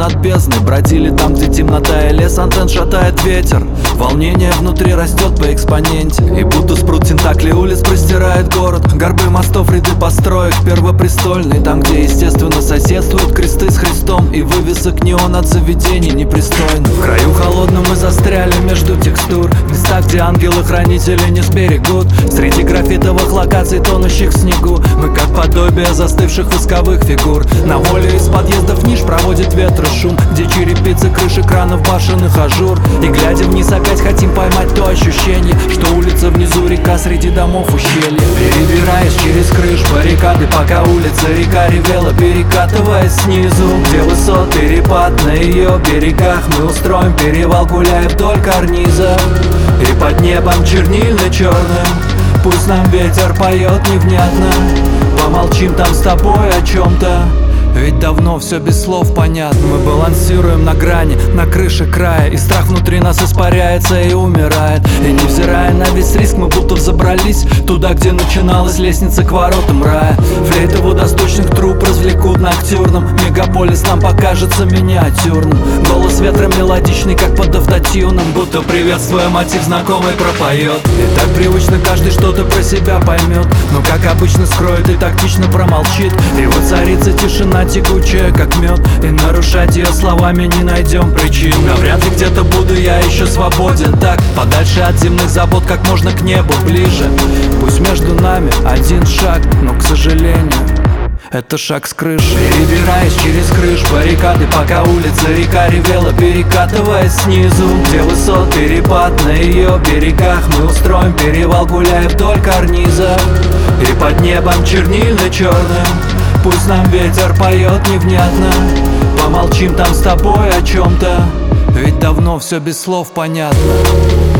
над бездной. Бродили там, где темнота и лес, антенн шатает ветер. Волнение внутри растет по экспоненте, и будто спрут тентакли улиц простирает город. Горбы мостов, ряды построек первопрестольный, там, где естественно соседствуют кресты с Христом и вывесок неон от заведений непристойных. В краю холодном мы застряли между текстур, места, где ангелы-хранители не сберегут. Среди графитовых локаций, тонущих в снегу, мы как подобие застывших восковых фигур. На воле из подъездов ниш проводит ветер и шум, где черепицы крыши кранов башенных ажур. И глядя вниз опять хотим поймать то ощущение, что улица внизу, река среди домов ущелья. Перебираясь через крыш баррикады, пока улица река ревела, перекатываясь снизу, где высот перепад на ее берегах. Мы устроим перевал, гуляя вдоль карниза, и под небом чернильно-черным пусть нам ветер поет невнятно. Помолчим там с тобой о чем-то, ведь давно все без слов понятно. Мы балансируем на грани, на крыше края, и страх внутри нас испаряется и умирает. И невзирая на весь риск, мы будто взобрались туда, где начиналась лестница к воротам рая. Флейты водосточных труб развлекут ноктюрном, мегаполис нам покажется миниатюрным. Голос ветра мелодичный, как под автотюном, будто приветствуя мотив знакомый пропоет. И так привычно каждый что-то про себя поймет, но как обычно скроет и тактично промолчит. И воцарится тишина тягучая, как мед, и нарушать ее словами не найдем причин. Но вряд ли где-то буду я еще свободен так, подальше от земных забот, как можно к небу ближе. Пусть между нами один шаг, но, к сожалению, это шаг с крыши. Перебираясь через крыш баррикады, пока улица река ревела, перекатываясь снизу, где высот перепад на ее берегах. Мы устроим перевал, гуляя вдоль карниза, и под небом чернильно-черным пусть нам ветер поет невнятно. Помолчим там с тобой о чем-то, ведь давно все без слов понятно.